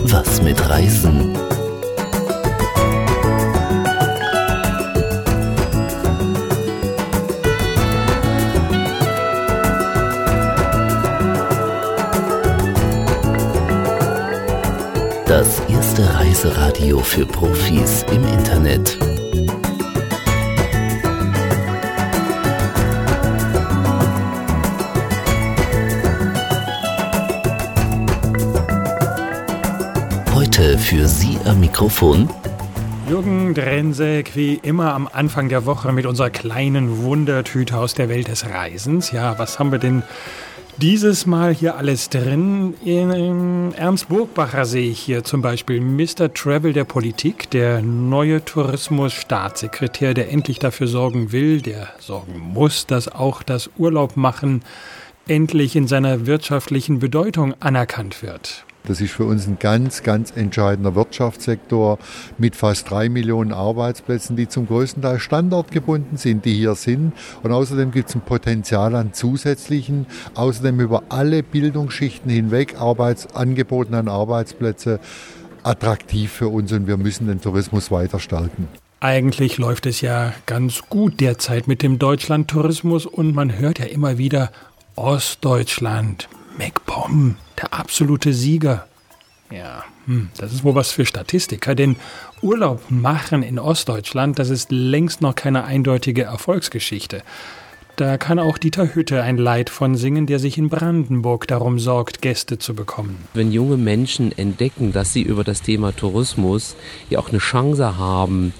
Was mit Reisen? Das erste Reiseradio für Profis im Internet. Heute für Sie am Mikrofon Jürgen Drensek, wie immer am Anfang der Woche mit unserer kleinen Wundertüte aus der Welt des Reisens. Ja, was haben wir denn dieses Mal hier alles drin? Ernst Burgbacher sehe ich hier zum Beispiel, Mr. Travel der Politik, der neue Tourismusstaatssekretär, der endlich dafür sorgen will, der sorgen muss, dass auch das Urlaubmachen endlich in seiner wirtschaftlichen Bedeutung anerkannt wird. Das ist für uns ein ganz, ganz entscheidender Wirtschaftssektor mit fast 3 Millionen Arbeitsplätzen, die zum größten Teil standortgebunden sind, die hier sind. Und außerdem gibt es ein Potenzial an zusätzlichen, außerdem über alle Bildungsschichten hinweg Angeboten an Arbeitsplätze attraktiv für uns, und wir müssen den Tourismus weiter stärken. Eigentlich läuft es ja ganz gut derzeit mit dem Deutschlandtourismus und man hört ja immer wieder Ostdeutschland, MacPom, der absolute Sieger. Ja, das ist wohl was für Statistiker, denn Urlaub machen in Ostdeutschland, das ist längst noch keine eindeutige Erfolgsgeschichte. Da kann auch Dieter Hütte ein Lied von singen, der sich in Brandenburg darum sorgt, Gäste zu bekommen. Wenn junge Menschen entdecken, dass sie über das Thema Tourismus ja auch eine Chance haben,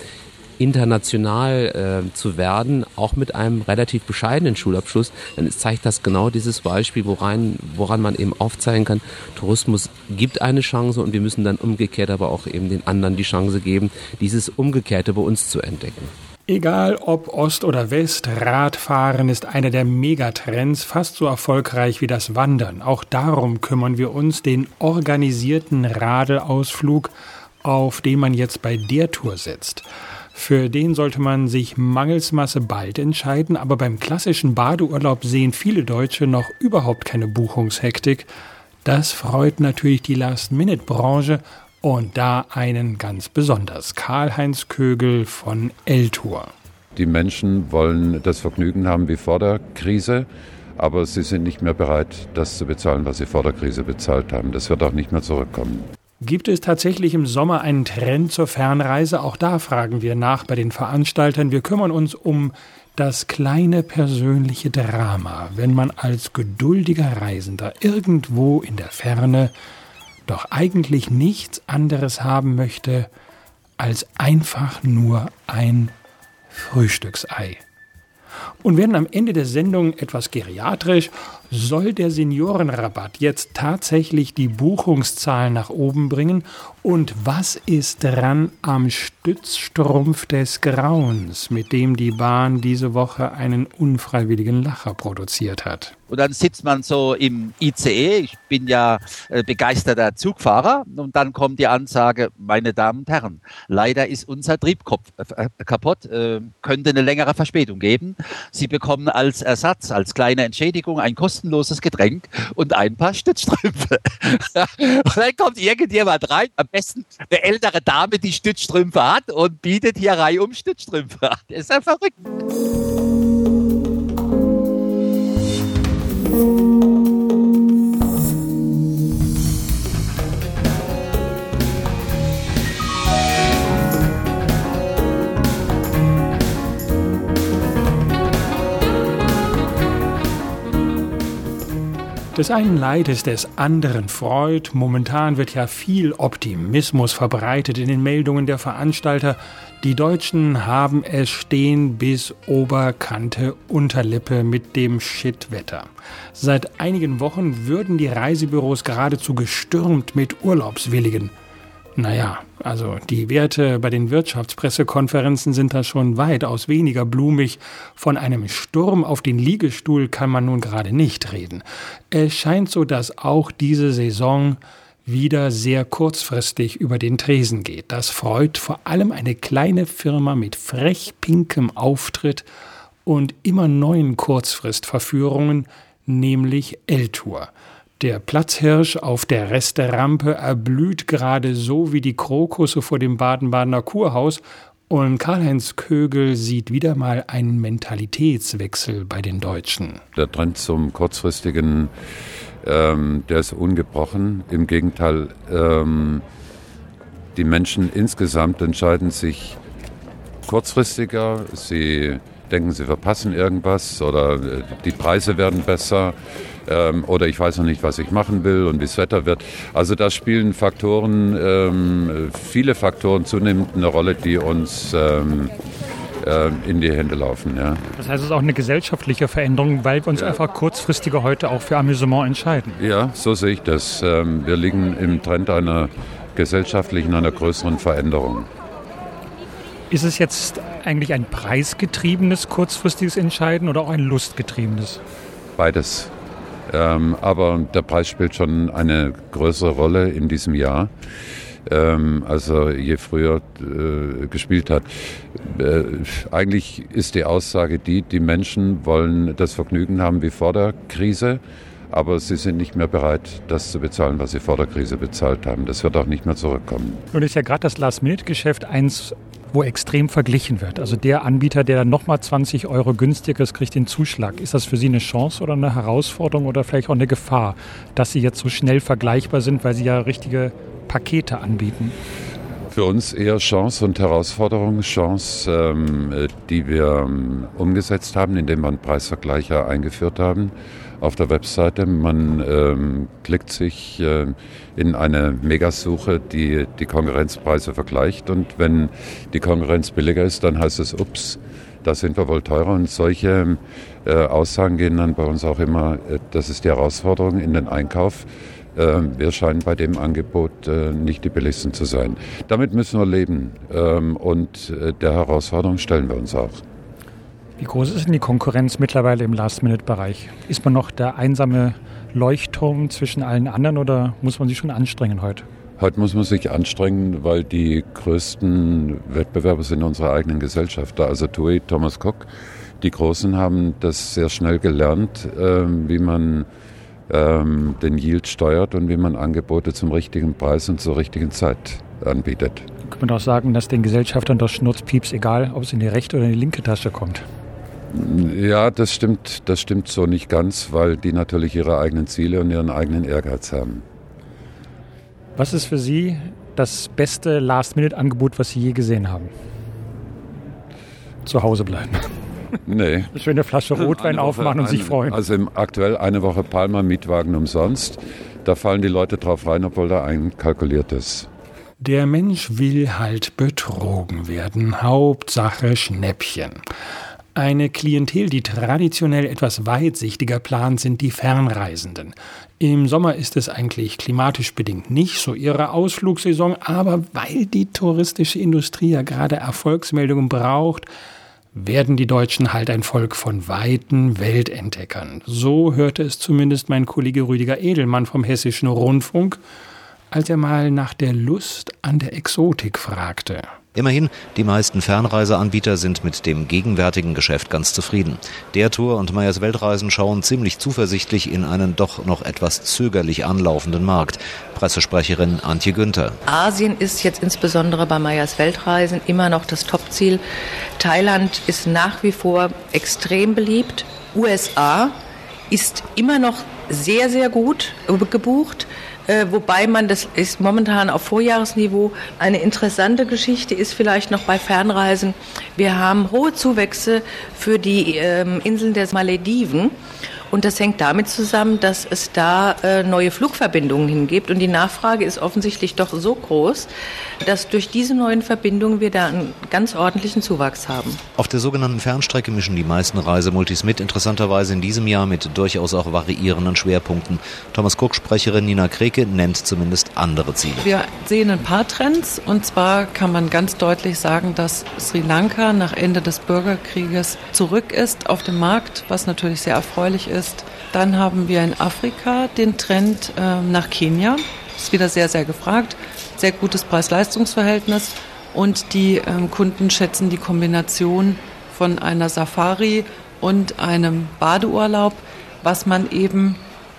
international zu werden, auch mit einem relativ bescheidenen Schulabschluss, dann zeigt das genau dieses Beispiel, woran man eben aufzeigen kann, Tourismus gibt eine Chance und wir müssen dann umgekehrt aber auch eben den anderen die Chance geben, dieses Umgekehrte bei uns zu entdecken. Egal ob Ost oder West, Radfahren ist einer der Megatrends, fast so erfolgreich wie das Wandern. Auch darum kümmern wir uns, den organisierten Radelausflug, auf den man jetzt bei der Tour setzt. Für den sollte man sich mangels Masse bald entscheiden, aber beim klassischen Badeurlaub sehen viele Deutsche noch überhaupt keine Buchungshektik. Das freut natürlich die Last-Minute-Branche und da einen ganz besonders, Karl-Heinz Kögel von L-Tour. Die Menschen wollen das Vergnügen haben wie vor der Krise, aber sie sind nicht mehr bereit, das zu bezahlen, was sie vor der Krise bezahlt haben. Das wird auch nicht mehr zurückkommen. Gibt es tatsächlich im Sommer einen Trend zur Fernreise? Auch da fragen wir nach bei den Veranstaltern. Wir kümmern uns um das kleine persönliche Drama, wenn man als geduldiger Reisender irgendwo in der Ferne doch eigentlich nichts anderes haben möchte als einfach nur ein Frühstücksei. Und werden am Ende der Sendung etwas geriatrisch, soll der Seniorenrabatt jetzt tatsächlich die Buchungszahlen nach oben bringen? Und was ist dran am Stützstrumpf des Grauens, mit dem die Bahn diese Woche einen unfreiwilligen Lacher produziert hat? Und dann sitzt man so im ICE, ich bin ja begeisterter Zugfahrer, und dann kommt die Ansage, meine Damen und Herren, leider ist unser Triebkopf kaputt, könnte eine längere Verspätung geben. Sie bekommen als Ersatz, als kleine Entschädigung ein kostenloses Getränk und ein paar Stützstrümpfe. Und dann kommt irgendjemand rein, am besten eine ältere Dame, die Stützstrümpfe hat, und bietet hier reihum Stützstrümpfe an. Das ist ja verrückt. Des einen Leid ist des anderen Freud. Momentan wird ja viel Optimismus verbreitet in den Meldungen der Veranstalter. Die Deutschen haben es stehen bis Oberkante Unterlippe mit dem Shitwetter. Seit einigen Wochen würden die Reisebüros geradezu gestürmt mit Urlaubswilligen. Naja, also die Werte bei den Wirtschaftspressekonferenzen sind da schon weitaus weniger blumig. Von einem Sturm auf den Liegestuhl kann man nun gerade nicht reden. Es scheint so, dass auch diese Saison wieder sehr kurzfristig über den Tresen geht. Das freut vor allem eine kleine Firma mit frech pinkem Auftritt und immer neuen Kurzfristverführungen, nämlich L-Tour. Der Platzhirsch auf der Resterampe erblüht gerade so wie die Krokusse vor dem Baden-Badener Kurhaus. Und Karl-Heinz Kögel sieht wieder mal einen Mentalitätswechsel bei den Deutschen. Der Trend zum Kurzfristigen, der ist ungebrochen. Im Gegenteil, die Menschen insgesamt entscheiden sich kurzfristiger. Sie denken, sie verpassen irgendwas oder die Preise werden besser. Oder ich weiß noch nicht, was ich machen will und wie das Wetter wird. Also da spielen viele Faktoren zunehmend eine Rolle, die uns in die Hände laufen. Ja. Das heißt, es ist auch eine gesellschaftliche Veränderung, weil wir uns einfach kurzfristiger heute auch für Amüsement entscheiden. Ja, so sehe ich das. Wir liegen im Trend einer gesellschaftlichen, einer größeren Veränderung. Ist es jetzt eigentlich ein preisgetriebenes, kurzfristiges Entscheiden oder auch ein lustgetriebenes? Beides. Aber der Preis spielt schon eine größere Rolle in diesem Jahr, also je früher gespielt hat. Eigentlich ist die Aussage die Menschen wollen das Vergnügen haben wie vor der Krise, aber sie sind nicht mehr bereit, das zu bezahlen, was sie vor der Krise bezahlt haben. Das wird auch nicht mehr zurückkommen. Nun ist ja gerade das Last-Minute-Geschäft eins, wo extrem verglichen wird. Also der Anbieter, der dann nochmal 20 € günstiger ist, kriegt den Zuschlag. Ist das für Sie eine Chance oder eine Herausforderung oder vielleicht auch eine Gefahr, dass Sie jetzt so schnell vergleichbar sind, weil Sie ja richtige Pakete anbieten? Für uns eher Chance und Herausforderung. Chance, die wir umgesetzt haben, indem wir einen Preisvergleicher eingeführt haben auf der Webseite. Man klickt sich in eine Megasuche, die Konkurrenzpreise vergleicht. Und wenn die Konkurrenz billiger ist, dann heißt es, ups, da sind wir wohl teurer. Und solche Aussagen gehen dann bei uns auch immer, das ist die Herausforderung in den Einkauf. Wir scheinen bei dem Angebot nicht die billigsten zu sein. Damit müssen wir leben und der Herausforderung stellen wir uns auch. Wie groß ist denn die Konkurrenz mittlerweile im Last-Minute-Bereich? Ist man noch der einsame Leuchtturm zwischen allen anderen oder muss man sich schon anstrengen heute? Heute muss man sich anstrengen, weil die größten Wettbewerber sind unsere eigenen Gesellschafter, also TUI, Thomas Cook. Die Großen haben das sehr schnell gelernt, wie man den Yield steuert und wie man Angebote zum richtigen Preis und zur richtigen Zeit anbietet. Kann man auch sagen, dass den Gesellschaftern das Schnurzpieps egal, ob es in die rechte oder in die linke Tasche kommt? Ja, das stimmt so nicht ganz, weil die natürlich ihre eigenen Ziele und ihren eigenen Ehrgeiz haben. Was ist für Sie das beste Last-Minute-Angebot, was Sie je gesehen haben? Zu Hause bleiben. Nee. Eine schöne Flasche Rotwein aufmachen und sich freuen. Also aktuell eine Woche Palma Mietwagen umsonst. Da fallen die Leute drauf rein, obwohl da einkalkuliert ist. Der Mensch will halt betrogen werden. Hauptsache Schnäppchen. Eine Klientel, die traditionell etwas weitsichtiger plant, sind die Fernreisenden. Im Sommer ist es eigentlich klimatisch bedingt nicht so ihre Ausflugssaison, aber weil die touristische Industrie ja gerade Erfolgsmeldungen braucht, werden die Deutschen halt ein Volk von weiten Weltentdeckern. So hörte es zumindest mein Kollege Rüdiger Edelmann vom Hessischen Rundfunk, als er mal nach der Lust an der Exotik fragte. Immerhin, die meisten Fernreiseanbieter sind mit dem gegenwärtigen Geschäft ganz zufrieden. Der Tour und Meyers Weltreisen schauen ziemlich zuversichtlich in einen doch noch etwas zögerlich anlaufenden Markt. Pressesprecherin Antje Günther. Asien ist jetzt insbesondere bei Meyers Weltreisen immer noch das Topziel. Thailand ist nach wie vor extrem beliebt. USA ist immer noch sehr, sehr gut gebucht. Wobei das ist momentan auf Vorjahresniveau. Eine interessante Geschichte ist vielleicht noch bei Fernreisen. Wir haben hohe Zuwächse für die Inseln der Malediven. Und das hängt damit zusammen, dass es da neue Flugverbindungen hingibt. Und die Nachfrage ist offensichtlich doch so groß, dass durch diese neuen Verbindungen wir da einen ganz ordentlichen Zuwachs haben. Auf der sogenannten Fernstrecke mischen die meisten Reisemultis mit, interessanterweise in diesem Jahr mit durchaus auch variierenden Schwerpunkten. Thomas Cook-Sprecherin Nina Kreke nennt zumindest andere Ziele. Wir sehen ein paar Trends, und zwar kann man ganz deutlich sagen, dass Sri Lanka nach Ende des Bürgerkrieges zurück ist auf dem Markt, was natürlich sehr erfreulich ist. Dann haben wir in Afrika den Trend nach Kenia. Das ist wieder sehr, sehr gefragt. Sehr gutes Preis-Leistungs-Verhältnis. Und die Kunden schätzen die Kombination von einer Safari und einem Badeurlaub, was man eben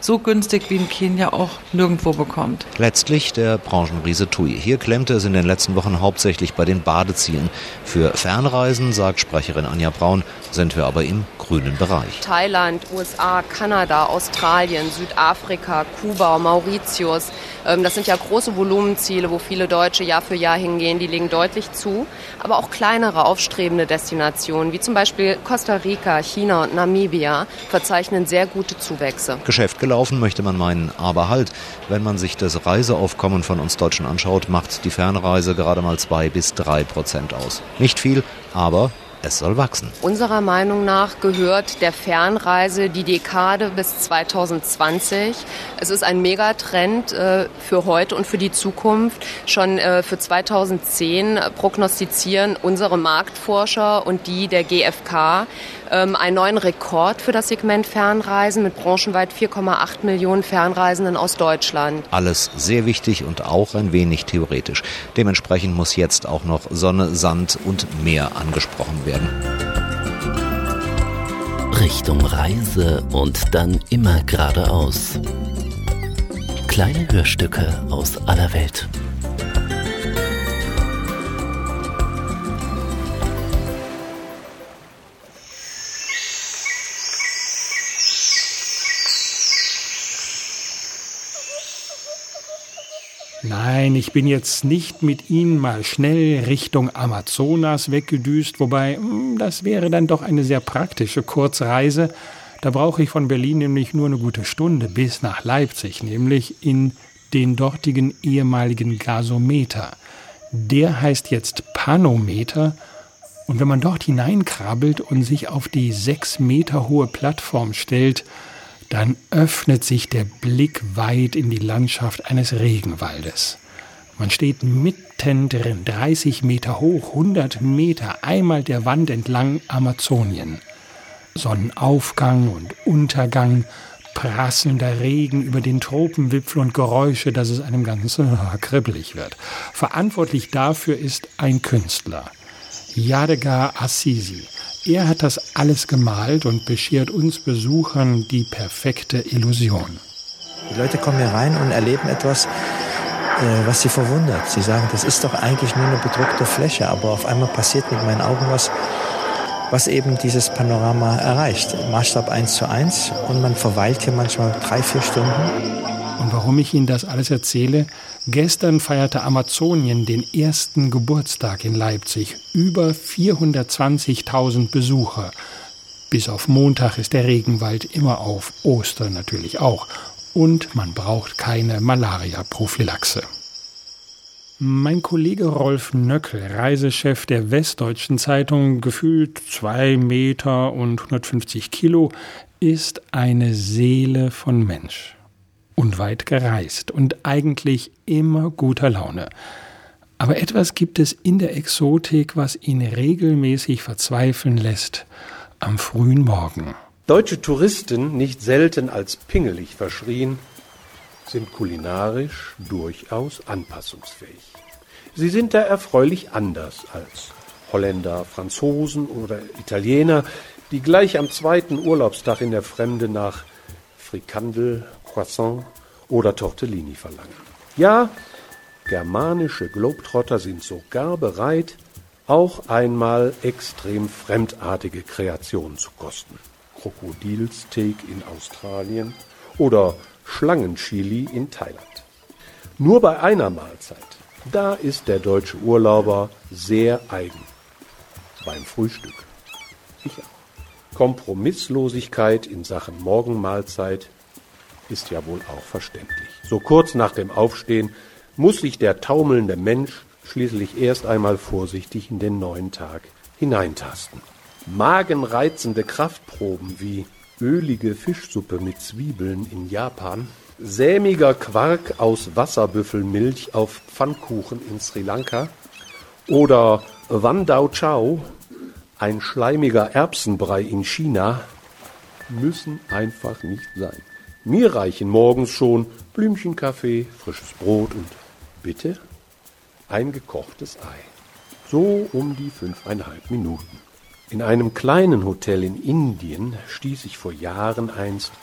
so günstig wie in Kenia auch nirgendwo bekommt. Letztlich der Branchenriese TUI. Hier klemmte es in den letzten Wochen hauptsächlich bei den Badezielen. Für Fernreisen, sagt Sprecherin Anja Braun, sind wir aber im grünen Bereich. Thailand, USA, Kanada, Australien, Südafrika, Kuba, Mauritius. Das sind ja große Volumenziele, wo viele Deutsche Jahr für Jahr hingehen. Die legen deutlich zu. Aber auch kleinere aufstrebende Destinationen, wie zum Beispiel Costa Rica, China und Namibia, verzeichnen sehr gute Zuwächse. Geschäft gelaufen, möchte man meinen. Aber halt, wenn man sich das Reiseaufkommen von uns Deutschen anschaut, macht die Fernreise gerade mal 2-3% aus. Nicht viel, aber es soll wachsen. Unserer Meinung nach gehört der Fernreise die Dekade bis 2020. Es ist ein Megatrend für heute und für die Zukunft. Schon für 2010 prognostizieren unsere Marktforscher und die der GfK einen neuen Rekord für das Segment Fernreisen mit branchenweit 4,8 Millionen Fernreisenden aus Deutschland. Alles sehr wichtig und auch ein wenig theoretisch. Dementsprechend muss jetzt auch noch Sonne, Sand und Meer angesprochen werden. Richtung Reise und dann immer geradeaus. Kleine Hörstücke aus aller Welt. Nein, ich bin jetzt nicht mit Ihnen mal schnell Richtung Amazonas weggedüst, wobei das wäre dann doch eine sehr praktische Kurzreise. Da brauche ich von Berlin nämlich nur eine gute Stunde bis nach Leipzig, nämlich in den dortigen ehemaligen Gasometer. Der heißt jetzt Panometer und wenn man dort hineinkrabbelt und sich auf die 6 Meter hohe Plattform stellt, dann öffnet sich der Blick weit in die Landschaft eines Regenwaldes. Man steht mittendrin, 30 Meter hoch, 100 Meter, einmal der Wand entlang Amazonien. Sonnenaufgang und Untergang, prasselnder Regen über den Tropenwipfel und Geräusche, dass es einem ganz kribbelig wird. Verantwortlich dafür ist ein Künstler, Yadigar Assisi. Er hat das alles gemalt und beschert uns Besuchern die perfekte Illusion. Die Leute kommen hier rein und erleben etwas, was sie verwundert. Sie sagen, das ist doch eigentlich nur eine bedruckte Fläche, aber auf einmal passiert mit meinen Augen was eben dieses Panorama erreicht. Maßstab 1:1 und man verweilt hier manchmal 3-4 Stunden. Und warum ich Ihnen das alles erzähle? Gestern feierte Amazonien den ersten Geburtstag in Leipzig. Über 420.000 Besucher. Bis auf Montag ist der Regenwald immer auf, Ostern natürlich auch. Und man braucht keine Malaria-Prophylaxe. Mein Kollege Rolf Nöckel, Reisechef der Westdeutschen Zeitung, gefühlt 2 Meter und 150 Kilo, ist eine Seele von Mensch. Und weit gereist und eigentlich immer guter Laune. Aber etwas gibt es in der Exotik, was ihn regelmäßig verzweifeln lässt am frühen Morgen. Deutsche Touristen, nicht selten als pingelig verschrien, sind kulinarisch durchaus anpassungsfähig. Sie sind da erfreulich anders als Holländer, Franzosen oder Italiener, die gleich am 2. Urlaubstag in der Fremde nach Frikandel, Croissant oder Tortellini verlangen. Ja, germanische Globetrotter sind sogar bereit, auch einmal extrem fremdartige Kreationen zu kosten. Krokodilsteak in Australien oder Schlangenchili in Thailand. Nur bei einer Mahlzeit, da ist der deutsche Urlauber sehr eigen. Beim Frühstück. Ich auch. Kompromisslosigkeit in Sachen Morgenmahlzeit ist ja wohl auch verständlich. So kurz nach dem Aufstehen muss sich der taumelnde Mensch schließlich erst einmal vorsichtig in den neuen Tag hineintasten. Magenreizende Kraftproben wie ölige Fischsuppe mit Zwiebeln in Japan, sämiger Quark aus Wasserbüffelmilch auf Pfannkuchen in Sri Lanka oder Wan Dao Chao, ein schleimiger Erbsenbrei in China, müssen einfach nicht sein. Mir reichen morgens schon Blümchenkaffee, frisches Brot und bitte ein gekochtes Ei. So um die 5,5 Minuten. In einem kleinen Hotel in Indien stieß ich vor Jahren einst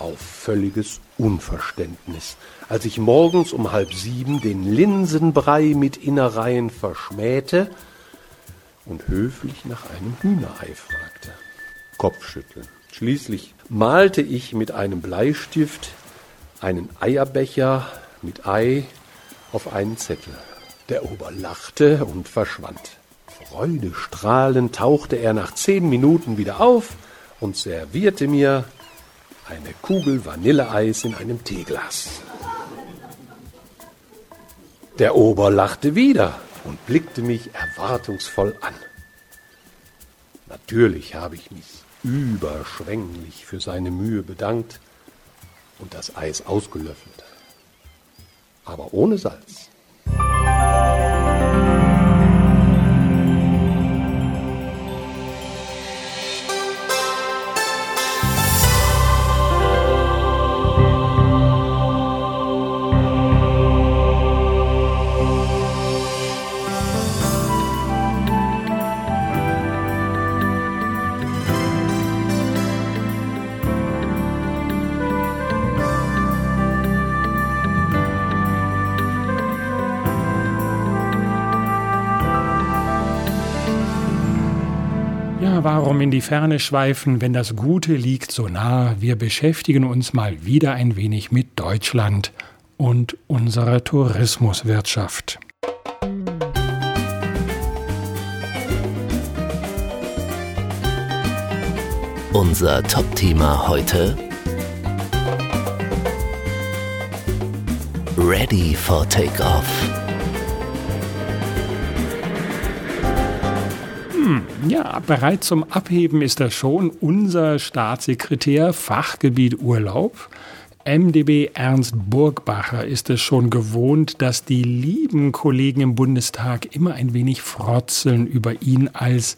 auf völliges Unverständnis, als ich morgens um 6:30 den Linsenbrei mit Innereien verschmähte und höflich nach einem Hühnerei fragte. Kopfschütteln. Schließlich malte ich mit einem Bleistift einen Eierbecher mit Ei auf einen Zettel. Der Ober lachte und verschwand. Freudestrahlend tauchte er nach 10 Minuten wieder auf und servierte mir eine Kugel Vanilleeis in einem Teeglas. Der Ober lachte wieder und blickte mich erwartungsvoll an. Natürlich habe ich mich überschwänglich für seine Mühe bedankt und das Eis ausgelöffelt. Aber ohne Salz. Warum in die Ferne schweifen, wenn das Gute liegt so nah? Wir beschäftigen uns mal wieder ein wenig mit Deutschland und unserer Tourismuswirtschaft. Unser Top-Thema heute: Ready for Takeoff. Ja, bereit zum Abheben ist das schon unser Staatssekretär, Fachgebiet Urlaub. MdB Ernst Burgbacher ist es schon gewohnt, dass die lieben Kollegen im Bundestag immer ein wenig frotzeln über ihn als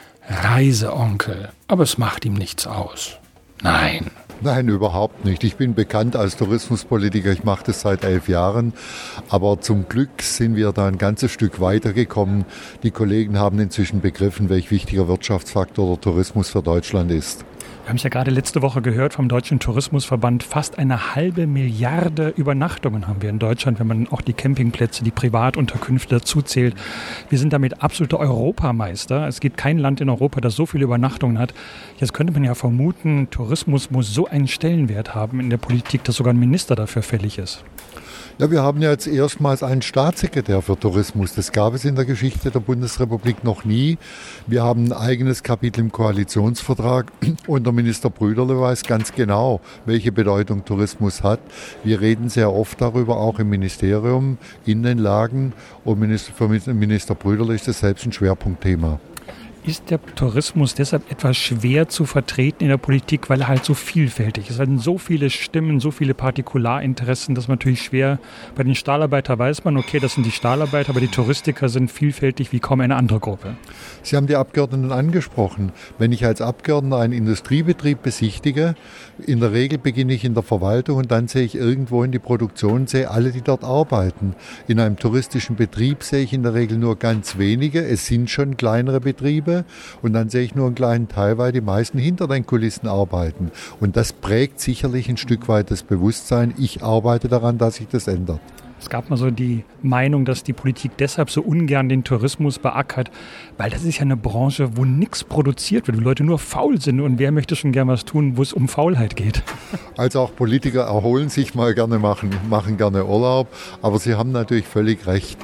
Reiseonkel. Aber es macht ihm nichts aus. Nein. Nein, überhaupt nicht. Ich bin bekannt als Tourismuspolitiker, ich mache das seit 11 Jahren. Aber zum Glück sind wir da ein ganzes Stück weitergekommen. Die Kollegen haben inzwischen begriffen, welch wichtiger Wirtschaftsfaktor der Tourismus für Deutschland ist. Wir haben es ja gerade letzte Woche gehört vom Deutschen Tourismusverband. Fast 1,5 Milliarde Übernachtungen haben wir in Deutschland, wenn man auch die Campingplätze, die Privatunterkünfte dazu zählt. Wir sind damit absolute Europameister. Es gibt kein Land in Europa, das so viele Übernachtungen hat. Jetzt könnte man ja vermuten, Tourismus muss so einen Stellenwert haben in der Politik, dass sogar ein Minister dafür fällig ist. Ja, wir haben ja jetzt erstmals einen Staatssekretär für Tourismus. Das gab es in der Geschichte der Bundesrepublik noch nie. Wir haben ein eigenes Kapitel im Koalitionsvertrag und der Minister Brüderle weiß ganz genau, welche Bedeutung Tourismus hat. Wir reden sehr oft darüber, auch im Ministerium, in den Lagen, und für Minister Brüderle ist das selbst ein Schwerpunktthema. Ist der Tourismus deshalb etwas schwer zu vertreten in der Politik, weil er halt so vielfältig ist? Es sind so viele Stimmen, so viele Partikularinteressen, dass man natürlich schwer, bei den Stahlarbeitern weiß man, okay, das sind die Stahlarbeiter, aber die Touristiker sind vielfältig wie kaum eine andere Gruppe. Sie haben die Abgeordneten angesprochen. Wenn ich als Abgeordneter einen Industriebetrieb besichtige, in der Regel beginne ich in der Verwaltung und dann sehe ich irgendwo in die Produktion, sehe alle, die dort arbeiten. In einem touristischen Betrieb sehe ich in der Regel nur ganz wenige. Es sind schon kleinere Betriebe. Und dann sehe ich nur einen kleinen Teil, weil die meisten hinter den Kulissen arbeiten. Und das prägt sicherlich ein Stück weit das Bewusstsein. Ich arbeite daran, dass sich das ändert. Es gab mal so die Meinung, dass die Politik deshalb so ungern den Tourismus beackert, weil das ist ja eine Branche, wo nichts produziert wird, wo Leute nur faul sind. Und wer möchte schon gern was tun, wo es um Faulheit geht? Also auch Politiker erholen sich mal gerne, machen gerne Urlaub. Aber Sie haben natürlich völlig recht.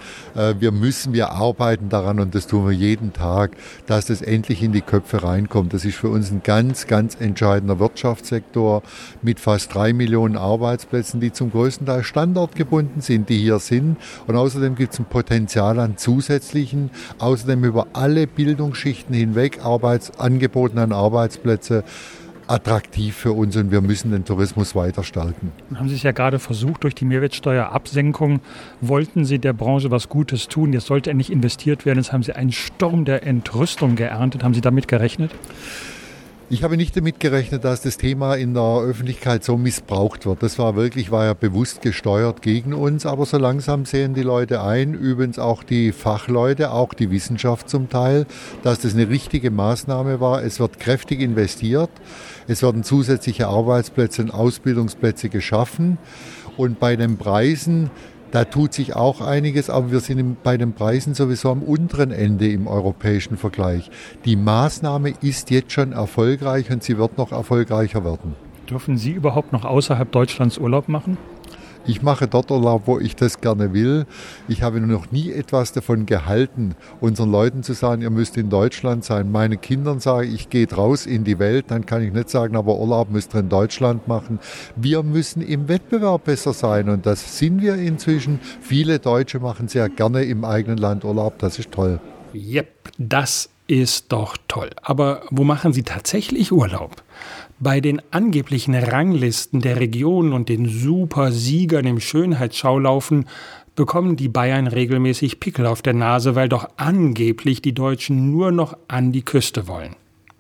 Wir arbeiten daran und das tun wir jeden Tag, dass das endlich in die Köpfe reinkommt. Das ist für uns ein ganz, ganz entscheidender Wirtschaftssektor mit fast 3 Millionen Arbeitsplätzen, die zum größten Teil standortgebunden sind, die hier sind. Und außerdem gibt es ein Potenzial an zusätzlichen, außerdem über alle Bildungsschichten hinweg Angeboten an Arbeitsplätze attraktiv für uns, und wir müssen den Tourismus weiter stärken. Haben Sie es ja gerade versucht, durch die Mehrwertsteuerabsenkung wollten Sie der Branche was Gutes tun. Jetzt sollte endlich investiert werden. Jetzt haben Sie einen Sturm der Entrüstung geerntet. Haben Sie damit gerechnet? Ich habe nicht damit gerechnet, dass das Thema in der Öffentlichkeit so missbraucht wird. Das war ja bewusst gesteuert gegen uns, aber so langsam sehen die Leute ein, übrigens auch die Fachleute, auch die Wissenschaft zum Teil, dass das eine richtige Maßnahme war. Es wird kräftig investiert, es werden zusätzliche Arbeitsplätze und Ausbildungsplätze geschaffen und bei den Preisen, da tut sich auch einiges, aber wir sind bei den Preisen sowieso am unteren Ende im europäischen Vergleich. Die Maßnahme ist jetzt schon erfolgreich und sie wird noch erfolgreicher werden. Dürfen Sie überhaupt noch außerhalb Deutschlands Urlaub machen? Ich mache dort Urlaub, wo ich das gerne will. Ich habe noch nie etwas davon gehalten, unseren Leuten zu sagen, ihr müsst in Deutschland sein. Meinen Kindern sage ich, geht raus in die Welt. Dann kann ich nicht sagen, aber Urlaub müsst ihr in Deutschland machen. Wir müssen im Wettbewerb besser sein und das sind wir inzwischen. Viele Deutsche machen sehr gerne im eigenen Land Urlaub. Das ist toll. Jep, das ist doch toll. Aber wo machen Sie tatsächlich Urlaub? Bei den angeblichen Ranglisten der Regionen und den Supersiegern im Schönheitsschaulaufen bekommen die Bayern regelmäßig Pickel auf der Nase, weil doch angeblich die Deutschen nur noch an die Küste wollen.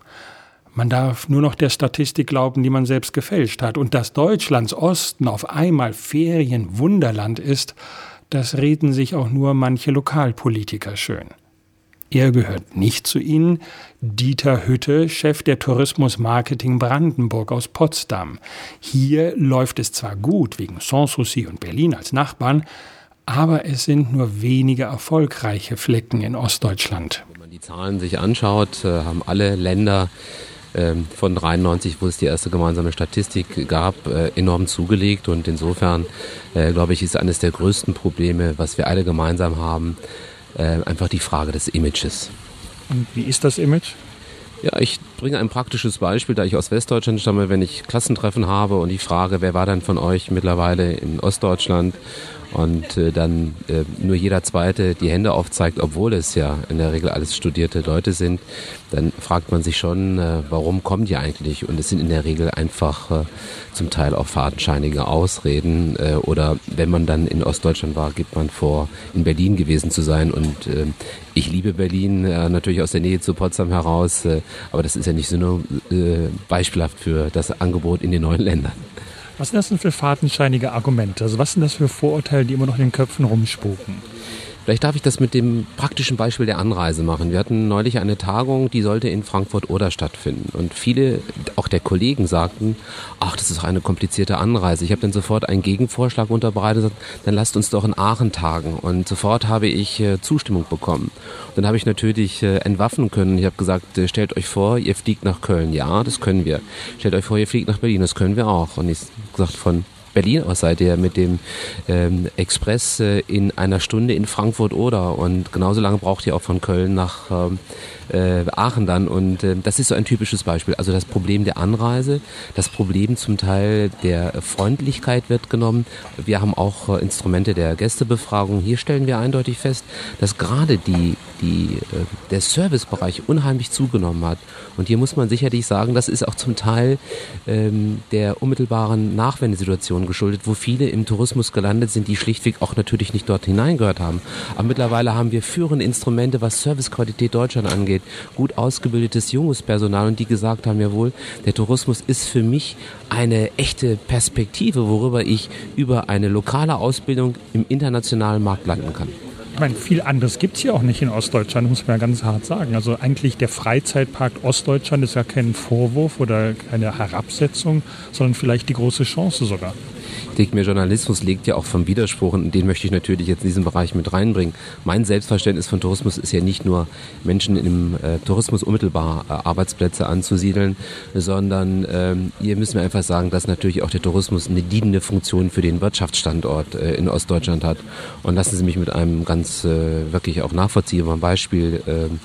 Man darf nur noch der Statistik glauben, die man selbst gefälscht hat. Und dass Deutschlands Osten auf einmal Ferienwunderland ist, das reden sich auch nur manche Lokalpolitiker schön. Er gehört nicht zu ihnen. Dieter Hütte, Chef der Tourismusmarketing Brandenburg aus Potsdam. Hier läuft es zwar gut wegen Sanssouci und Berlin als Nachbarn, aber es sind nur wenige erfolgreiche Flecken in Ostdeutschland. Wenn man die Zahlen sich anschaut, haben alle Länder von 93, wo es die erste gemeinsame Statistik gab, enorm zugelegt. Und insofern, glaube ich, ist eines der größten Probleme, was wir alle gemeinsam haben, einfach die Frage des Images. Und wie ist das Image? Ja, ich bringe ein praktisches Beispiel, da ich aus Westdeutschland stamme, wenn ich Klassentreffen habe und ich frage, wer war denn von euch mittlerweile in Ostdeutschland und dann nur jeder Zweite die Hände aufzeigt, obwohl es ja in der Regel alles studierte Leute sind, dann fragt man sich schon, warum kommen die eigentlich? Und es sind in der Regel einfach zum Teil auch fadenscheinige Ausreden oder wenn man dann in Ostdeutschland war, gibt man vor, in Berlin gewesen zu sein und ich liebe Berlin, natürlich aus der Nähe zu Potsdam heraus, aber das ist ja nicht so nur beispielhaft für das Angebot in den neuen Ländern. Was sind das denn für fadenscheinige Argumente? Also was sind das für Vorurteile, die immer noch in den Köpfen rumspuken? Vielleicht darf ich das mit dem praktischen Beispiel der Anreise machen. Wir hatten neulich eine Tagung, die sollte in Frankfurt-Oder stattfinden. Und viele, auch der Kollegen, sagten, ach, das ist doch eine komplizierte Anreise. Ich habe dann sofort einen Gegenvorschlag unterbreitet, gesagt, dann lasst uns doch in Aachen tagen. Und sofort habe ich Zustimmung bekommen. Und dann habe ich natürlich entwaffnen können. Ich habe gesagt, stellt euch vor, ihr fliegt nach Köln. Ja, das können wir. Stellt euch vor, ihr fliegt nach Berlin. Das können wir auch. Und ich habe gesagt, von Berlin aus seid ihr mit dem Express in einer Stunde in Frankfurt-Oder und genauso lange braucht ihr auch von Köln nach Aachen dann und das ist so ein typisches Beispiel. Also das Problem der Anreise, das Problem zum Teil der Freundlichkeit wird genommen. Wir haben auch Instrumente der Gästebefragung. Hier stellen wir eindeutig fest, dass gerade der Servicebereich unheimlich zugenommen hat. Und hier muss man sicherlich sagen, das ist auch zum Teil der unmittelbaren Nachwendesituation geschuldet, wo viele im Tourismus gelandet sind, die schlichtweg auch natürlich nicht dort hineingehört haben. Aber mittlerweile haben wir führende Instrumente, was Servicequalität Deutschland angeht, gut ausgebildetes junges Personal und die gesagt haben, jawohl, der Tourismus ist für mich eine echte Perspektive, worüber ich über eine lokale Ausbildung im internationalen Markt landen kann. Ich meine, viel anderes gibt es hier auch nicht in Ostdeutschland, muss man ja ganz hart sagen. Also eigentlich der Freizeitpark Ostdeutschland ist ja kein Vorwurf oder keine Herabsetzung, sondern vielleicht die große Chance sogar. Ich denke mir, Journalismus legt ja auch vom Widerspruch und den möchte ich natürlich jetzt in diesen Bereich mit reinbringen. Mein Selbstverständnis von Tourismus ist ja nicht nur Menschen im Tourismus unmittelbar Arbeitsplätze anzusiedeln, sondern hier müssen wir einfach sagen, dass natürlich auch der Tourismus eine dienende Funktion für den Wirtschaftsstandort in Ostdeutschland hat. Und lassen Sie mich mit einem ganz wirklich auch nachvollziehbaren Beispiel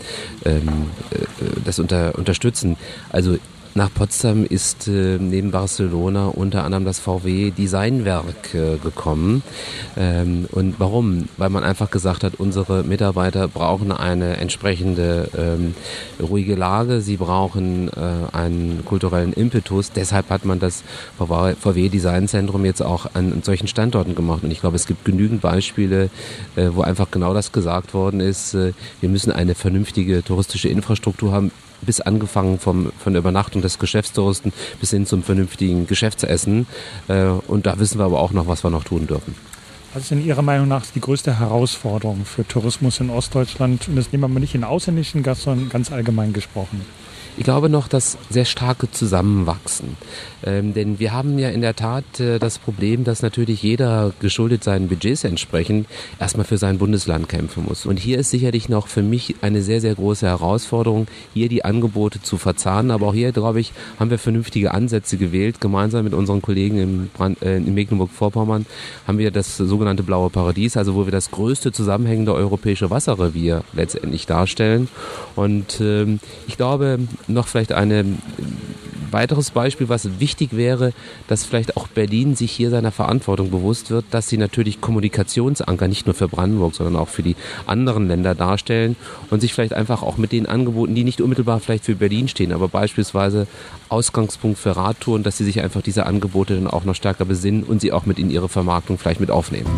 das unterstützen. Also nach Potsdam ist neben Barcelona unter anderem das VW Designwerk gekommen. Und warum? Weil man einfach gesagt hat, unsere Mitarbeiter brauchen eine entsprechende ruhige Lage, sie brauchen einen kulturellen Impetus. Deshalb hat man das VW Designzentrum jetzt auch an solchen Standorten gemacht. Und ich glaube, es gibt genügend Beispiele, wo einfach genau das gesagt worden ist. Wir müssen eine vernünftige touristische Infrastruktur haben, bis angefangen von der Übernachtung des Geschäftstouristen bis hin zum vernünftigen Geschäftsessen. Und da wissen wir aber auch noch, was wir noch tun dürfen. Was ist in Ihrer Meinung nach die größte Herausforderung für Tourismus in Ostdeutschland? Und das nehmen wir mal nicht in ausländischen Gast, sondern ganz allgemein gesprochen. Ich glaube noch, das sehr starke Zusammenwachsen. Denn wir haben ja in der Tat das Problem, dass natürlich jeder geschuldet seinen Budgets entsprechend erstmal für sein Bundesland kämpfen muss. Und hier ist sicherlich noch für mich eine sehr, sehr große Herausforderung, hier die Angebote zu verzahnen. Aber auch hier, glaube ich, haben wir vernünftige Ansätze gewählt. Gemeinsam mit unseren Kollegen in Mecklenburg-Vorpommern haben wir das sogenannte Blaue Paradies, also wo wir das größte zusammenhängende europäische Wasserrevier letztendlich darstellen. Und ich glaube, noch vielleicht ein weiteres Beispiel, was wichtig wäre, dass vielleicht auch Berlin sich hier seiner Verantwortung bewusst wird, dass sie natürlich Kommunikationsanker nicht nur für Brandenburg, sondern auch für die anderen Länder darstellen und sich vielleicht einfach auch mit den Angeboten, die nicht unmittelbar vielleicht für Berlin stehen, aber beispielsweise Ausgangspunkt für Radtouren, dass sie sich einfach diese Angebote dann auch noch stärker besinnen und sie auch mit in ihre Vermarktung vielleicht mit aufnehmen.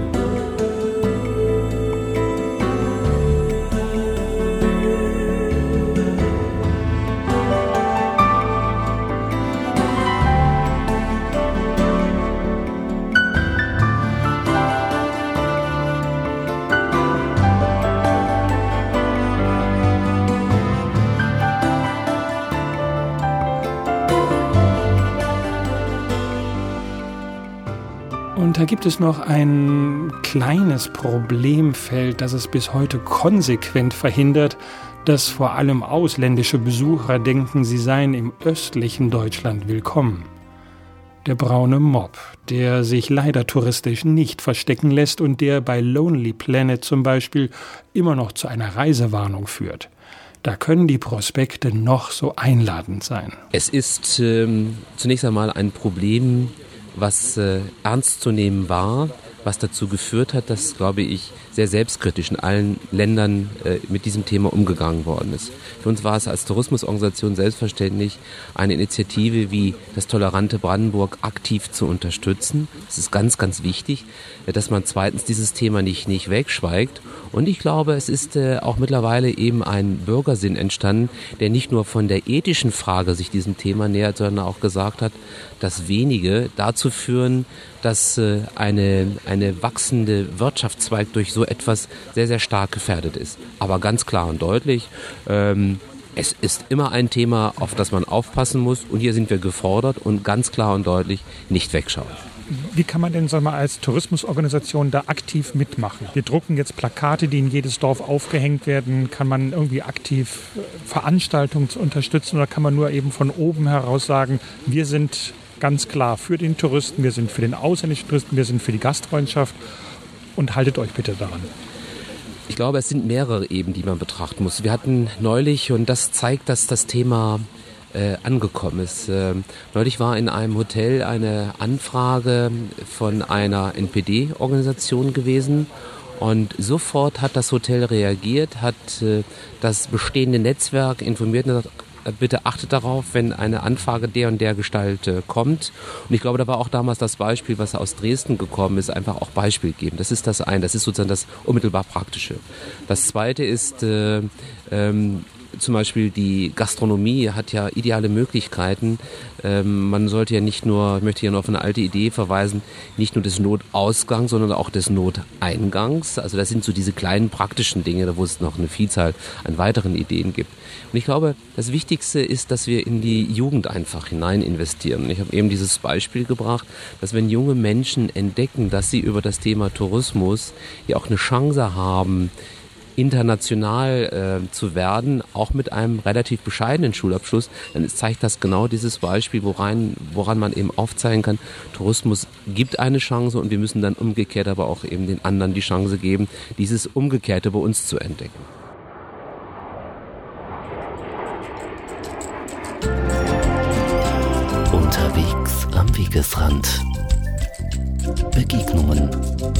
Und da gibt es noch ein kleines Problemfeld, das es bis heute konsequent verhindert, dass vor allem ausländische Besucher denken, sie seien im östlichen Deutschland willkommen. Der braune Mob, der sich leider touristisch nicht verstecken lässt und der bei Lonely Planet zum Beispiel immer noch zu einer Reisewarnung führt. Da können die Prospekte noch so einladend sein. Es ist zunächst einmal ein Problem, was ernst zu nehmen war, was dazu geführt hat, dass, glaube ich, sehr selbstkritisch in allen Ländern mit diesem Thema umgegangen worden ist. Für uns war es als Tourismusorganisation selbstverständlich, eine Initiative wie das tolerante Brandenburg aktiv zu unterstützen. Es ist ganz, ganz wichtig, dass man zweitens dieses Thema nicht wegschweigt. Und ich glaube, es ist auch mittlerweile eben ein Bürgersinn entstanden, der nicht nur von der ethischen Frage sich diesem Thema nähert, sondern auch gesagt hat, dass wenige dazu führen, dass eine wachsende Wirtschaftszweig durch so etwas sehr, sehr stark gefährdet ist. Aber ganz klar und deutlich, es ist immer ein Thema, auf das man aufpassen muss. Und hier sind wir gefordert und ganz klar und deutlich nicht wegschauen. Wie kann man denn, sagen wir mal, als Tourismusorganisation da aktiv mitmachen? Wir drucken jetzt Plakate, die in jedes Dorf aufgehängt werden. Kann man irgendwie aktiv Veranstaltungen unterstützen oder kann man nur eben von oben heraus sagen, wir sind ganz klar für den Touristen, wir sind für den ausländischen Touristen, wir sind für die Gastfreundschaft und haltet euch bitte daran. Ich glaube, es sind mehrere Ebenen, die man betrachten muss. Wir hatten neulich, und das zeigt, dass das Thema angekommen ist. Neulich war in einem Hotel eine Anfrage von einer NPD-Organisation gewesen und sofort hat das Hotel reagiert, hat das bestehende Netzwerk informiert und gesagt, bitte achtet darauf, wenn eine Anfrage der und der Gestalt kommt. Und ich glaube, da war auch damals das Beispiel, was aus Dresden gekommen ist, einfach auch Beispiel geben. Das ist das eine, das ist sozusagen das unmittelbar Praktische. Das zweite ist, zum Beispiel die Gastronomie hat ja ideale Möglichkeiten. Man sollte ja nicht nur, ich möchte hier noch auf eine alte Idee verweisen, nicht nur des Notausgangs, sondern auch des Noteingangs. Also das sind so diese kleinen praktischen Dinge, wo es noch eine Vielzahl an weiteren Ideen gibt. Und ich glaube, das Wichtigste ist, dass wir in die Jugend einfach hinein investieren. Ich habe eben dieses Beispiel gebracht, dass wenn junge Menschen entdecken, dass sie über das Thema Tourismus ja auch eine Chance haben, international zu werden, auch mit einem relativ bescheidenen Schulabschluss, dann zeigt das genau dieses Beispiel, woran man eben aufzeigen kann, Tourismus gibt eine Chance und wir müssen dann umgekehrt aber auch eben den anderen die Chance geben, dieses Umgekehrte bei uns zu entdecken. Unterwegs am Wegesrand. Begegnungen.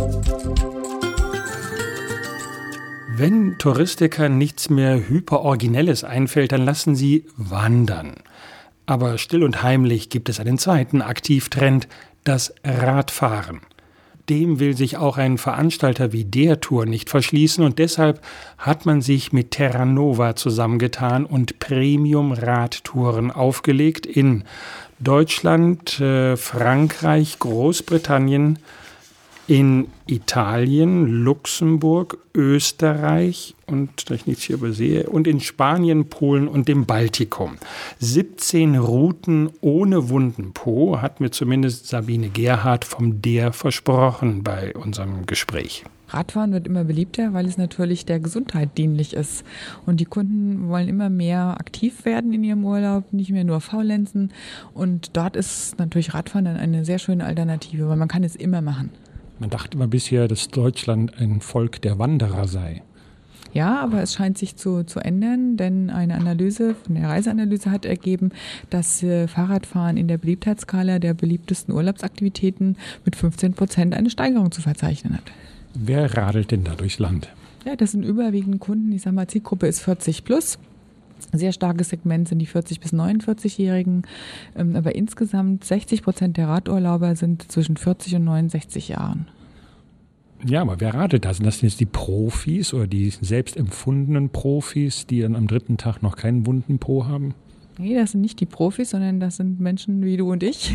Wenn Touristikern nichts mehr Hyperoriginelles einfällt, dann lassen sie wandern. Aber still und heimlich gibt es einen zweiten Aktivtrend, das Radfahren. dem will sich auch ein Veranstalter wie der Tour nicht verschließen und deshalb hat man sich mit Terra Nova zusammengetan und Premium-Radtouren aufgelegt in Deutschland, Frankreich, Großbritannien, in Italien, Luxemburg, Österreich und, da ich nichts hier übersehe, und in Spanien, Polen und dem Baltikum. 17 Routen ohne wunden Po hat mir zumindest Sabine Gerhardt vom DER versprochen bei unserem Gespräch. Radfahren wird immer beliebter, weil es natürlich der Gesundheit dienlich ist. Und die Kunden wollen immer mehr aktiv werden in ihrem Urlaub, nicht mehr nur faulenzen. Und dort ist natürlich Radfahren dann eine sehr schöne Alternative, weil man kann es immer machen. Man dachte immer bisher, dass Deutschland ein Volk der Wanderer sei. Ja, aber es scheint sich zu ändern, denn eine Analyse von der Reiseanalyse hat ergeben, dass Fahrradfahren in der Beliebtheitsskala der beliebtesten Urlaubsaktivitäten mit 15% eine Steigerung zu verzeichnen hat. Wer radelt denn da durchs Land? Ja, das sind überwiegend Kunden, ich sag mal, Zielgruppe ist 40 plus. Sehr starkes Segment sind die 40- bis 49-Jährigen, aber insgesamt 60% der Radurlauber sind zwischen 40 und 69 Jahren. Ja, aber wer radelt da? Sind das jetzt die Profis oder die selbst empfundenen Profis, die dann am dritten Tag noch keinen wunden Po haben? Nee, das sind nicht die Profis, sondern das sind Menschen wie du und ich.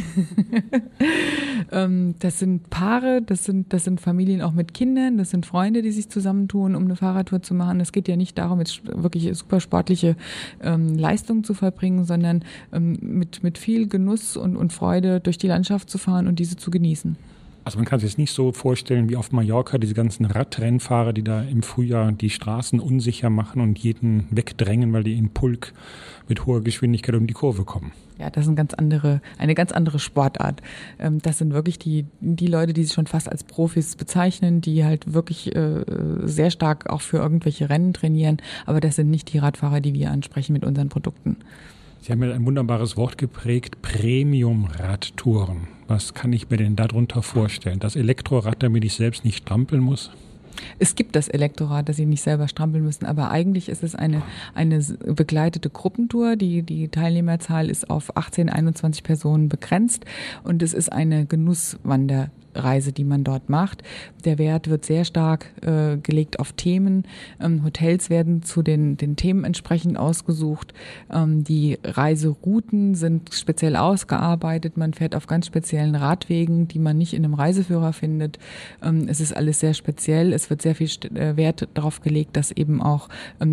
Das sind Paare, das sind Familien auch mit Kindern, das sind Freunde, die sich zusammentun, um eine Fahrradtour zu machen. Es geht ja nicht darum, jetzt wirklich super sportliche Leistungen zu vollbringen, sondern mit viel Genuss und Freude durch die Landschaft zu fahren und diese zu genießen. Also man kann sich jetzt nicht so vorstellen wie auf Mallorca, diese ganzen Radrennfahrer, die da im Frühjahr die Straßen unsicher machen und jeden wegdrängen, weil die in Pulk mit hoher Geschwindigkeit um die Kurve kommen. Ja, das ist eine ganz andere Sportart. Das sind wirklich die Leute, die sich schon fast als Profis bezeichnen, die halt wirklich sehr stark auch für irgendwelche Rennen trainieren. Aber das sind nicht die Radfahrer, die wir ansprechen mit unseren Produkten. Sie haben ja ein wunderbares Wort geprägt, Premium-Radtouren. Was kann ich mir denn darunter vorstellen? Das Elektrorad, damit ich selbst nicht strampeln muss? Es gibt das Elektrorad, das Sie nicht selber strampeln müssen, aber eigentlich ist es eine begleitete Gruppentour. Die Teilnehmerzahl ist auf 18, 21 Personen begrenzt und es ist eine Genusswanderreise, die man dort macht. Der Wert wird sehr stark gelegt auf Themen. Hotels werden zu den Themen entsprechend ausgesucht. Die Reiserouten sind speziell ausgearbeitet. Man fährt auf ganz speziellen Radwegen, die man nicht in einem Reiseführer findet. Es ist alles sehr speziell. Es wird sehr viel Wert darauf gelegt, dass eben auch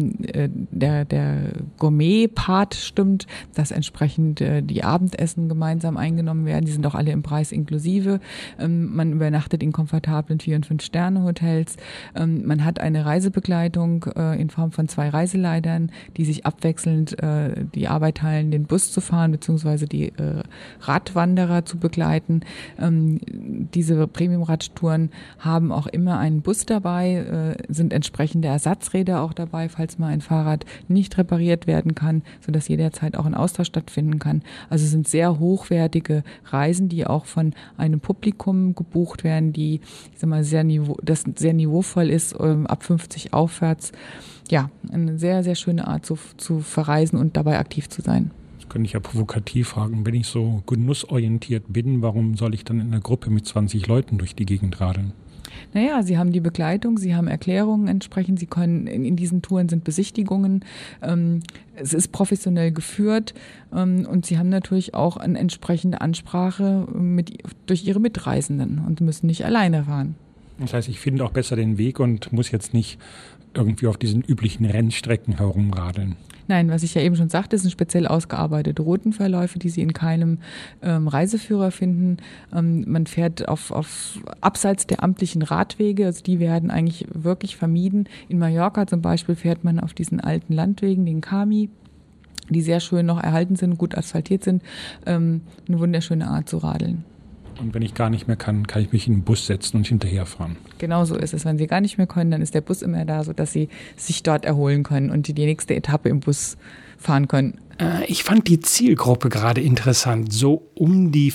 der Gourmet-Part stimmt, dass entsprechend die Abendessen gemeinsam eingenommen werden. Die sind auch alle im Preis inklusive. Man übernachtet in komfortablen 4- und 5-Sterne-Hotels. Man hat eine Reisebegleitung in Form von 2 Reiseleitern, die sich abwechselnd die Arbeit teilen, den Bus zu fahren bzw. die Radwanderer zu begleiten. Diese Premium-Radtouren haben auch immer einen Bus dabei, sind entsprechende Ersatzräder auch dabei, falls mal ein Fahrrad nicht repariert werden kann, sodass jederzeit auch ein Austausch stattfinden kann. Also es sind sehr hochwertige Reisen, die auch von einem Publikum gebucht werden, die, ich sag mal, sehr niveauvoll ist, ab 50 aufwärts. Ja, eine sehr, sehr schöne Art zu verreisen und dabei aktiv zu sein. Das könnte ich ja provokativ fragen. Wenn ich so genussorientiert bin, warum soll ich dann in einer Gruppe mit 20 Leuten durch die Gegend radeln? Naja, Sie haben die Begleitung, Sie haben Erklärungen entsprechend, Sie können, in diesen Touren sind Besichtigungen, es ist professionell geführt und Sie haben natürlich auch eine entsprechende Ansprache durch Ihre Mitreisenden und müssen nicht alleine fahren. Das heißt, ich finde auch besser den Weg und muss jetzt nicht irgendwie auf diesen üblichen Rennstrecken herumradeln. Nein, was ich ja eben schon sagte, sind speziell ausgearbeitete Routenverläufe, die Sie in keinem Reiseführer finden. Man fährt auf abseits der amtlichen Radwege, also die werden eigentlich wirklich vermieden. In Mallorca zum Beispiel fährt man auf diesen alten Landwegen, den Kami, die sehr schön noch erhalten sind, gut asphaltiert sind. Eine wunderschöne Art zu radeln. Und wenn ich gar nicht mehr kann ich mich in den Bus setzen und hinterherfahren. Genau so ist es. Wenn Sie gar nicht mehr können, dann ist der Bus immer da, sodass Sie sich dort erholen können und die nächste Etappe im Bus fahren können. Ich fand die Zielgruppe gerade interessant, so um die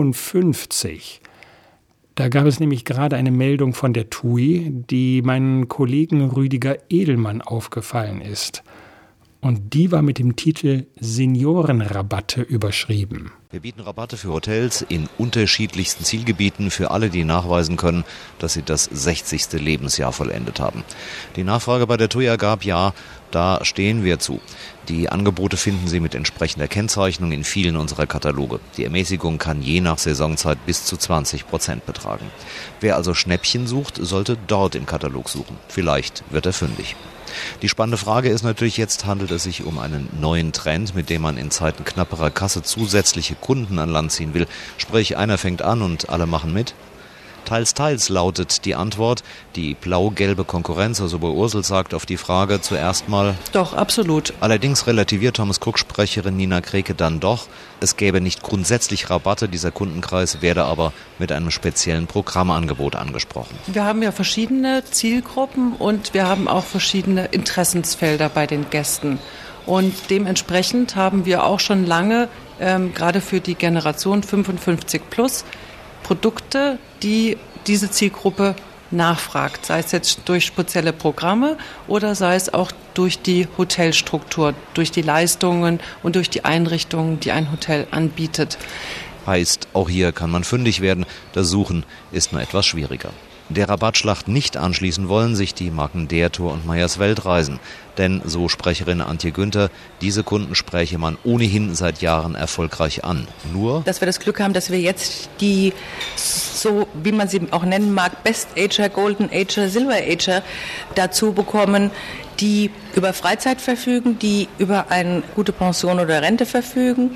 55. Da gab es nämlich gerade eine Meldung von der TUI, die meinem Kollegen Rüdiger Edelmann aufgefallen ist. Und die war mit dem Titel Seniorenrabatte überschrieben. Wir bieten Rabatte für Hotels in unterschiedlichsten Zielgebieten für alle, die nachweisen können, dass sie das 60. Lebensjahr vollendet haben. Die Nachfrage bei der TUI gab, ja, da stehen wir zu. Die Angebote finden Sie mit entsprechender Kennzeichnung in vielen unserer Kataloge. Die Ermäßigung kann je nach Saisonzeit bis zu 20% betragen. Wer also Schnäppchen sucht, sollte dort im Katalog suchen. Vielleicht wird er fündig. Die spannende Frage ist natürlich jetzt, handelt es sich um einen neuen Trend, mit dem man in Zeiten knapperer Kasse zusätzliche Kunden an Land ziehen will? Sprich, einer fängt an und alle machen mit? Teils, teils lautet die Antwort. Die blau-gelbe Konkurrenz, also bei Ursel, sagt auf die Frage zuerst mal... Doch, absolut. Allerdings relativiert Thomas Cook-Sprecherin Nina Kreke dann doch, es gäbe nicht grundsätzlich Rabatte, dieser Kundenkreis werde aber mit einem speziellen Programmangebot angesprochen. Wir haben ja verschiedene Zielgruppen und wir haben auch verschiedene Interessensfelder bei den Gästen. Und dementsprechend haben wir auch schon lange, gerade für die Generation 55 plus, Produkte, die diese Zielgruppe nachfragt, sei es jetzt durch spezielle Programme oder sei es auch durch die Hotelstruktur, durch die Leistungen und durch die Einrichtungen, die ein Hotel anbietet. Heißt, auch hier kann man fündig werden, das Suchen ist nur etwas schwieriger. Der Rabattschlacht nicht anschließen wollen sich die Marken Der Tour und Meyers Weltreisen. Denn, so Sprecherin Antje Günther, diese Kunden spreche man ohnehin seit Jahren erfolgreich an. Nur, dass wir das Glück haben, dass wir jetzt die, so wie man sie auch nennen mag, Best Ager, Golden Ager, Silver Ager dazu bekommen, die über Freizeit verfügen, die über eine gute Pension oder Rente verfügen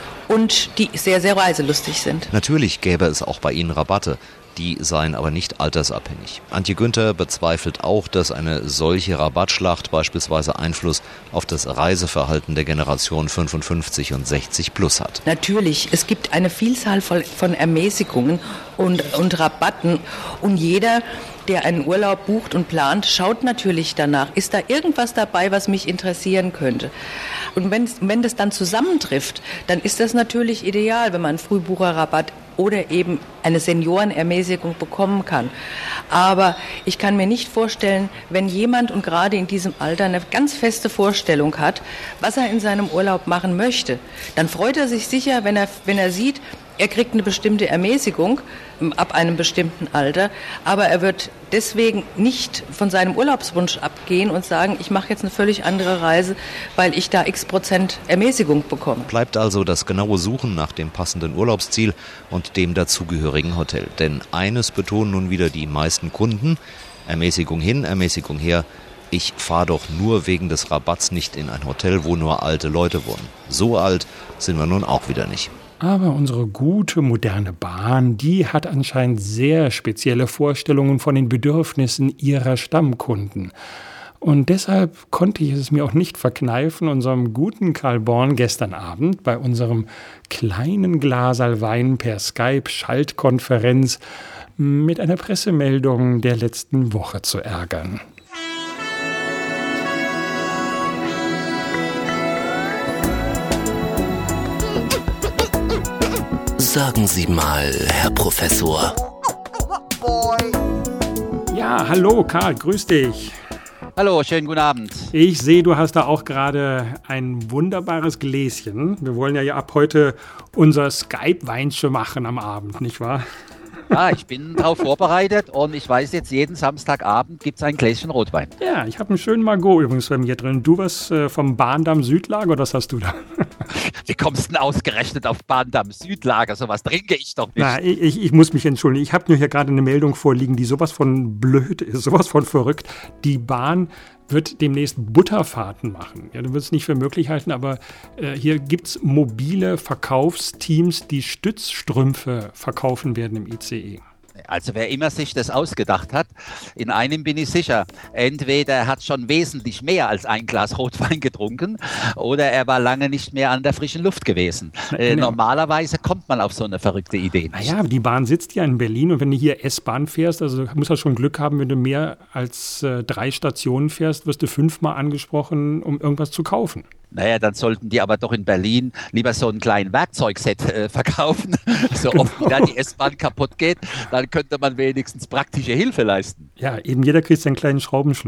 und die sehr, sehr reiselustig sind. Natürlich gäbe es auch bei ihnen Rabatte. Die seien aber nicht altersabhängig. Antje Günther bezweifelt auch, dass eine solche Rabattschlacht beispielsweise Einfluss auf das Reiseverhalten der Generation 55 und 60 plus hat. Natürlich, es gibt eine Vielzahl von Ermäßigungen und Rabatten und jeder, der einen Urlaub bucht und plant, schaut natürlich danach, ist da irgendwas dabei, was mich interessieren könnte. Und wenn das dann zusammentrifft, dann ist das natürlich ideal, wenn man einen Frühbucherrabatt oder eben eine Seniorenermäßigung bekommen kann. Aber ich kann mir nicht vorstellen, wenn jemand und gerade in diesem Alter eine ganz feste Vorstellung hat, was er in seinem Urlaub machen möchte, dann freut er sich sicher, wenn er sieht, er kriegt eine bestimmte Ermäßigung ab einem bestimmten Alter, aber er wird deswegen nicht von seinem Urlaubswunsch abgehen und sagen, ich mache jetzt eine völlig andere Reise, weil ich da x% Ermäßigung bekomme. Bleibt also das genaue Suchen nach dem passenden Urlaubsziel und dem dazugehörigen Hotel. Denn eines betonen nun wieder die meisten Kunden, Ermäßigung hin, Ermäßigung her. Ich fahre doch nur wegen des Rabatts nicht in ein Hotel, wo nur alte Leute wohnen. So alt sind wir nun auch wieder nicht. Aber unsere gute, moderne Bahn, die hat anscheinend sehr spezielle Vorstellungen von den Bedürfnissen ihrer Stammkunden. Und deshalb konnte ich es mir auch nicht verkneifen, unserem guten Karl Born gestern Abend bei unserem kleinen Glaserl Wein per Skype-Schaltkonferenz mit einer Pressemeldung der letzten Woche zu ärgern. Sagen Sie mal, Herr Professor. Ja, hallo Karl, grüß dich. Hallo, schönen guten Abend. Ich sehe, du hast da auch gerade ein wunderbares Gläschen. Wir wollen ja ab heute unser Skype-Weinchen machen am Abend, nicht wahr? Ja, ich bin darauf vorbereitet und ich weiß jetzt, jeden Samstagabend gibt es ein Gläschen Rotwein. Ja, ich habe einen schönen Margot übrigens bei mir drin. Du was vom Bahndamm Südlager oder was hast du da? Wie kommst du denn ausgerechnet auf Bahndamm Südlager? Sowas trinke ich doch nicht. Na, ich muss mich entschuldigen. Ich habe nur hier gerade eine Meldung vorliegen, die sowas von blöd ist, sowas von verrückt. Die Bahn wird demnächst Butterfahrten machen. Ja, du wirst es nicht für möglich halten, aber hier gibt es mobile Verkaufsteams, die Stützstrümpfe verkaufen werden im ICE. Also wer immer sich das ausgedacht hat, in einem bin ich sicher, entweder er hat schon wesentlich mehr als ein Glas Rotwein getrunken oder er war lange nicht mehr an der frischen Luft gewesen. Normalerweise kommt man auf so eine verrückte Idee nicht. Naja, die Bahn sitzt ja in Berlin und wenn du hier S-Bahn fährst, also musst du schon Glück haben, wenn du mehr als 3 Stationen fährst, wirst du 5-mal angesprochen, um irgendwas zu kaufen. Naja, dann sollten die aber doch in Berlin lieber so ein kleines Werkzeugset verkaufen. So oft wie da die S-Bahn kaputt geht, dann könnte man wenigstens praktische Hilfe leisten. Ja, eben jeder kriegt seinen kleinen Schraubenschlüssel.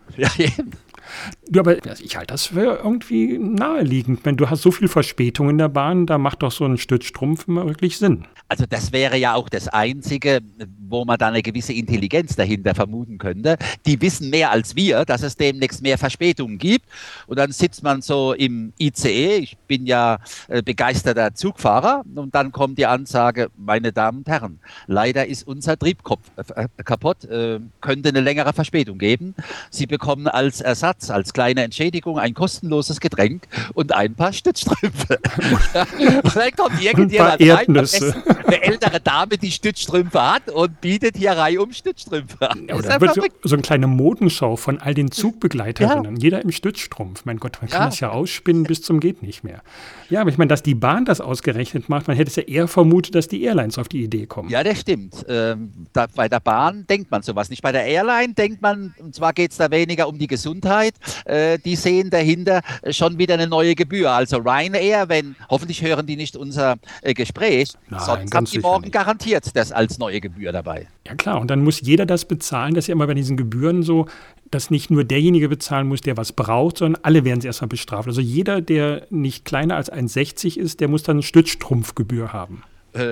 Ja, eben. Ja, aber ich halte das für irgendwie naheliegend. Wenn du hast so viel Verspätung in der Bahn, da macht doch so ein Stützstrumpf immer wirklich Sinn. Also das wäre ja auch das Einzige, wo man da eine gewisse Intelligenz dahinter vermuten könnte. Die wissen mehr als wir, dass es demnächst mehr Verspätungen gibt. Und dann sitzt man so im ICE, ich bin ja begeisterter Zugfahrer, und dann kommt die Ansage, meine Damen und Herren, leider ist unser Triebkopf kaputt, könnte eine längere Verspätung geben. Sie bekommen als Ersatz, als kleine Entschädigung ein kostenloses Getränk und ein paar Stützstrümpfe. Und dann kommt irgendjemand rein, eine ältere Dame, die Stützstrümpfe hat und bietet hier reihum Stützstrümpfe an. Ja, oder wird so eine kleine Modenschau von all den Zugbegleiterinnen. Ja. Jeder im Stützstrumpf. Mein Gott, man kann das ja ausspinnen bis zum geht nicht mehr. Ja, aber ich meine, dass die Bahn das ausgerechnet macht, man hätte es ja eher vermutet, dass die Airlines auf die Idee kommen. Ja, das stimmt. Bei der Bahn denkt man sowas nicht. Bei der Airline denkt man, und zwar geht es da weniger um die Gesundheit, die sehen dahinter schon wieder eine neue Gebühr. Also Ryanair, hoffentlich hören die nicht unser Gespräch, sonst haben die morgen garantiert das als neue Gebühr dabei. Ja klar, und dann muss jeder das bezahlen. Das ist ja immer bei diesen Gebühren so, dass nicht nur derjenige bezahlen muss, der was braucht, sondern alle werden sie erstmal bestraft. Also jeder, der nicht kleiner als 1,60 ist, der muss dann eine Stützstrumpfgebühr haben.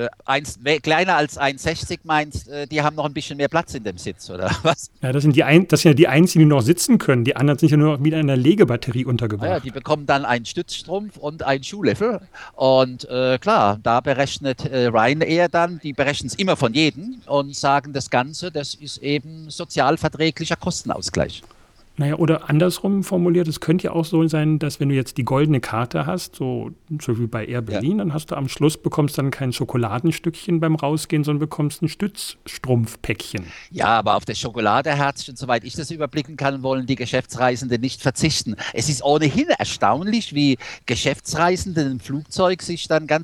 Kleiner als 1,60 meinst, die haben noch ein bisschen mehr Platz in dem Sitz, oder was? Ja, das sind ja die Einzigen, die noch sitzen können. Die anderen sind ja nur noch wieder in einer Legebatterie untergebracht. Ja, die bekommen dann einen Stützstrumpf und einen Schuhlöffel. Und klar, da berechnet Ryanair dann, die berechnen es immer von jedem und sagen, das Ganze, das ist eben sozialverträglicher Kostenausgleich. Naja, oder andersrum formuliert, es könnte ja auch so sein, dass wenn du jetzt die goldene Karte hast, so wie bei Air Berlin, dann hast du am Schluss, bekommst dann kein Schokoladenstückchen beim Rausgehen, sondern bekommst ein Stützstrumpfpäckchen. Ja, aber auf das Schokoladeherzchen, soweit ich das überblicken kann, wollen die Geschäftsreisenden nicht verzichten. Es ist ohnehin erstaunlich, wie Geschäftsreisende im Flugzeug sich dann